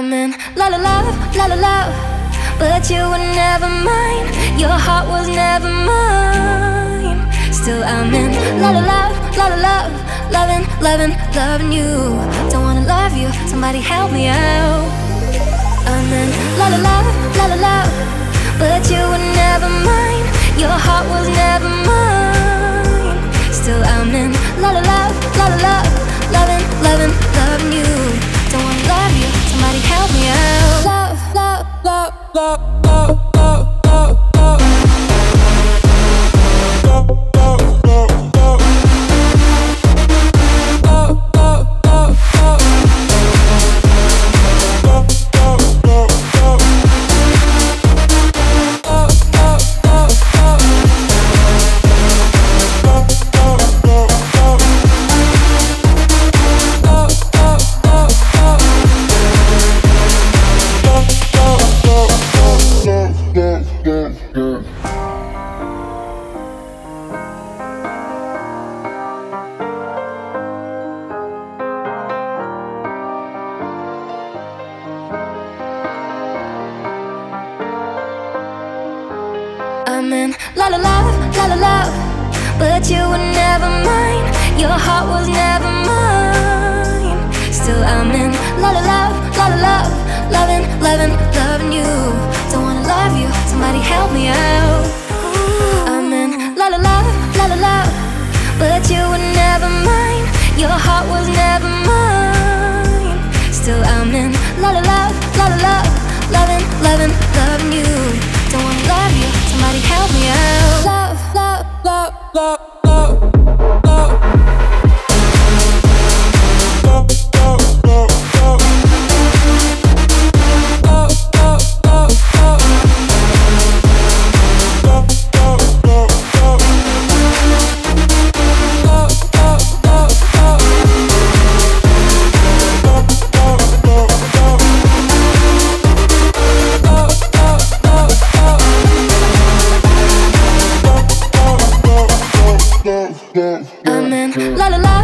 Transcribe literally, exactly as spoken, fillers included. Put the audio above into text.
I'm in la la love, la la love, but you were never mine. Your heart was never mine. Still I'm in la la love, la la love, loving, loving, loving you. Don't wanna love you, somebody help me out. I'm in la la love, la la love, but you were never mine. Your heart was never mine. Still I'm in la la love, la la love, loving, loving, loving you. Don't wanna love you, somebody help me out. Love, love, love, love, love, love, love, love. I'm in la la love, la la love, but you were never mine. Your heart was never mine. Still I'm in la la love, la la love, loving, loving, loving you. Don't wanna love you, somebody help me out. I'm in la la love, la la love, but you were never mine. Your heart was never mine. Still I'm in la la love, la la love, loving, loving, loving you. Don't wanna love you, somebody help me out. Love, love, love, love, love, love. Love, love, love, love. Love, love, love, love. Love, love, love, love. Love, love, love, love. Love, love, love, love. Love, love, love, love. I'm in la la la.